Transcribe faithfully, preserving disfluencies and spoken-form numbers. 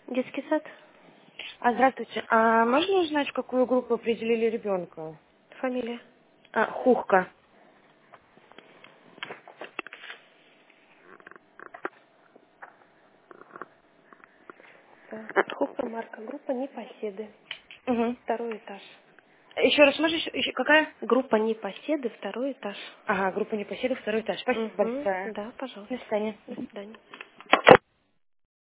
Детский сад? А, здравствуйте. А можно узнать, в какую группу определили ребенка? Фамилия? А, Хухка. Так, Хухка Марка. Группа непоседы. Угу. Второй этаж. Еще раз, можешь, еще какая? Группа непоседы, второй этаж. Ага, группа непоседов, второй этаж. Спасибо Угу. большое. Да, До пожалуйста. свидания. До свидания.